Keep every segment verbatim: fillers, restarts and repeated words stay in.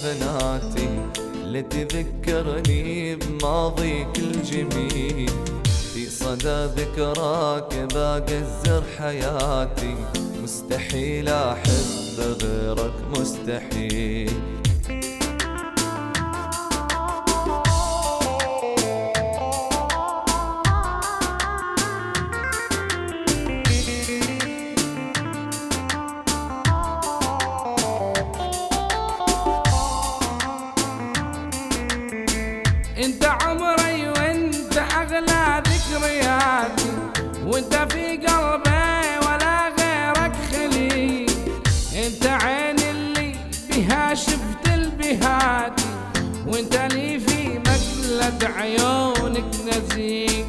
حفناتي اللي تذكرني بماضيك الجميل، في صدى ذكراك باقي الزر حياتي، مستحيل أحب غيرك مستحيل. انت عمري وانت اغلى ذكرياتي، وانت في قلبي ولا غيرك خليل، انت عين اللي بها شفت البهاتي، وانت لي في مقلة عيونك نزيل.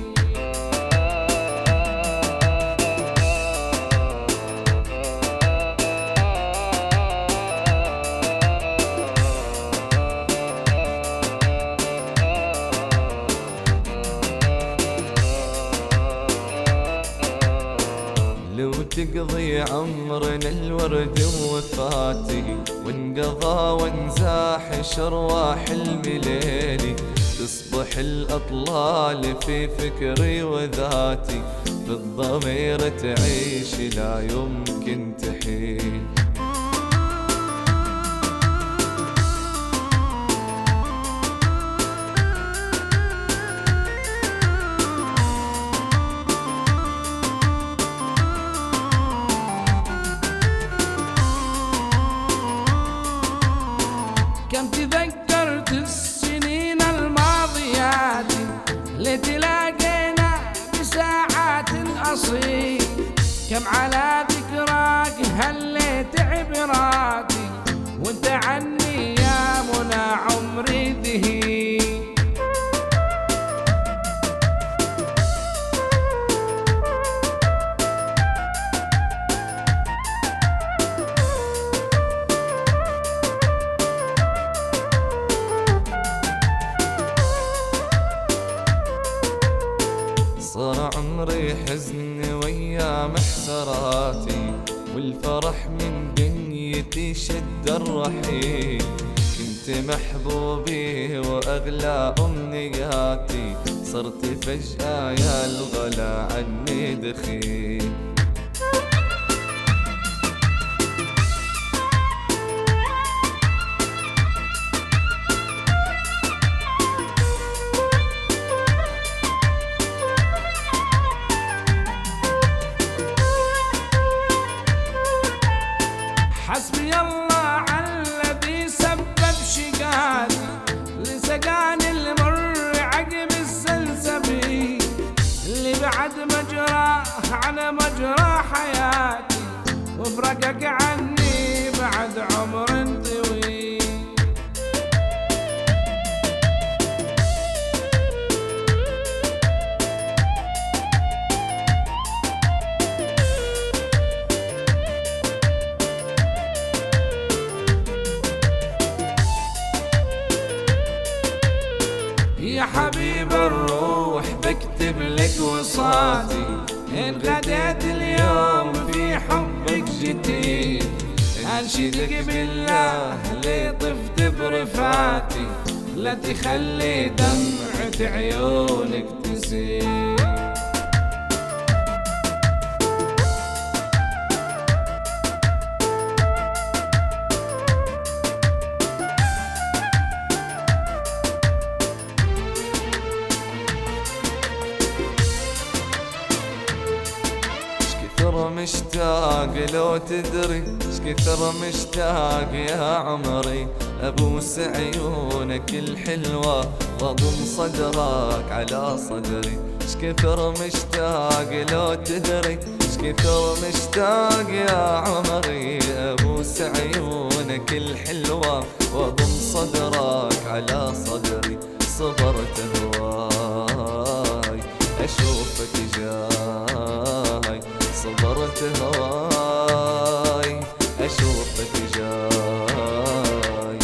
لو تقضي عمرنا الورد وفاتي، وانقضى وانزاحش ارواح المليلي، تصبح الاطلال في فكري وذاتي، بالضمير تعيش لا يمكن تحيل. كم تذكرت السنين الماضيات اللي تلاقينا بساعات أصيل، كم على ذكراك هليت عبراتي، وانت عني يا منى عمري ذهيل. صار عمري حزن ويا محسراتي، والفرح من دنيتي شد الرحيل، كنت محبوبي وأغلى أمنياتي، صرت فجأة يا الغلا عني دخيل. حسبي الله على الذي سبب شقاتي، لسقاني المر عقب السلسبيل، اللي بعد مجراه على مجرى حياتي، وفرقك عني بعد عمر طويل. يا حبيب الروح بكتب لك وصاتي، إن غديت اليوم في حبك جديد، أنشدك بالله لي طفت برفاتي، لا تخلي دمعة عيونك تسيل. كثر مشتاق لو تدري، كثر مشتاق يا عمري، ابوس عيونك الحلوة واضم صدرك على صدري، كثر مشتاق لو تدري، كثر مشتاق يا عمري، ابوس عيونك الحلوة واضم صدرك على صدري، صبرت هواي اشوفك جاي، صبرت هواي اشوفك جاي.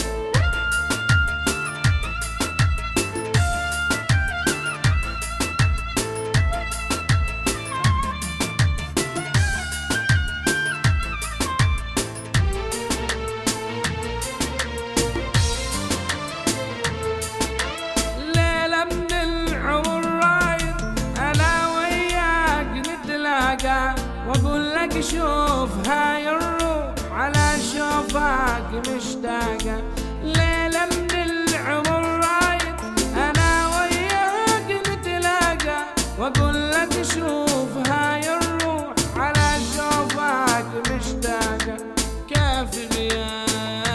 واقول لك شوف هاي الروح على شوفك مشتاقة، ليلة من العمر رايد انا وياك نتلاقى، واقول لك شوف هاي الروح على شوفك مشتاقة، كافي غياب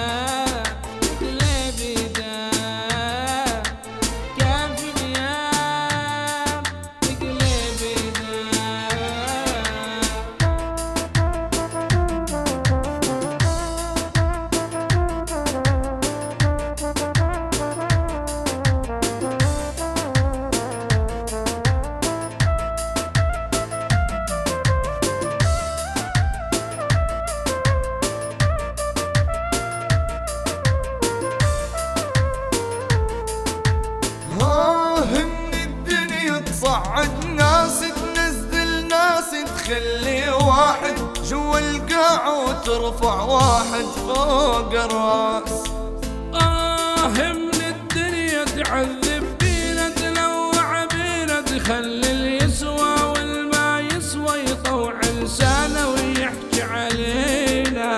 تصعد ناس تنزل ناس تخلي واحد جوا القاع وترفع واحد فوق الراس. آه من الدنيا تعذب بينا تلوع بينا تخلي اللي يسوى والما يسوى يطوع لسانه ويحكي علينا.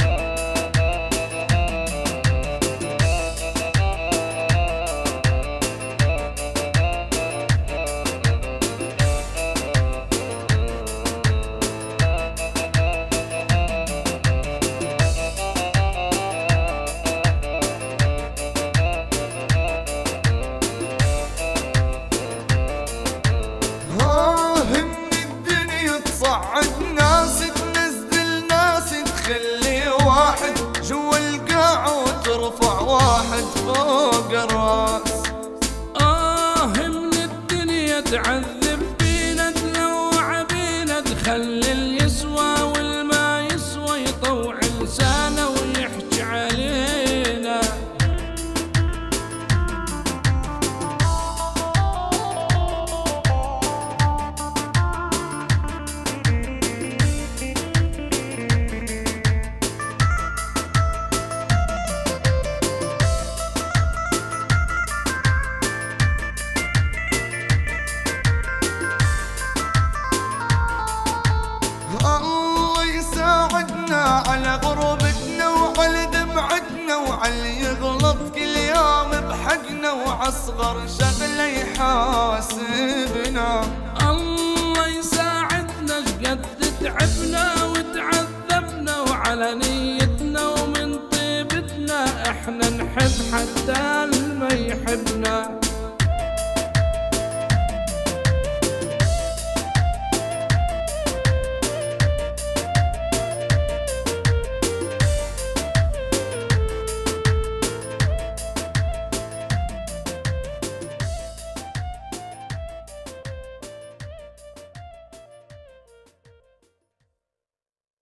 تصعد ناس تنزل ناس تخلي واحد جوا القاع وترفع واحد فوق الراس. آه من الدنيا تعذب بينا تلوع بينا تخلي اللي يسوى والما يسوى يطوع لسانه ويحكي علينا. الله يساعدنا على غربتنا وعلى دمعتنا وعلى اللي يغلط كل يوم بحقنا وعصغر شغله يحاسبنا. الله يساعدنا شقد تعبنا وتعذبنا وعلى نية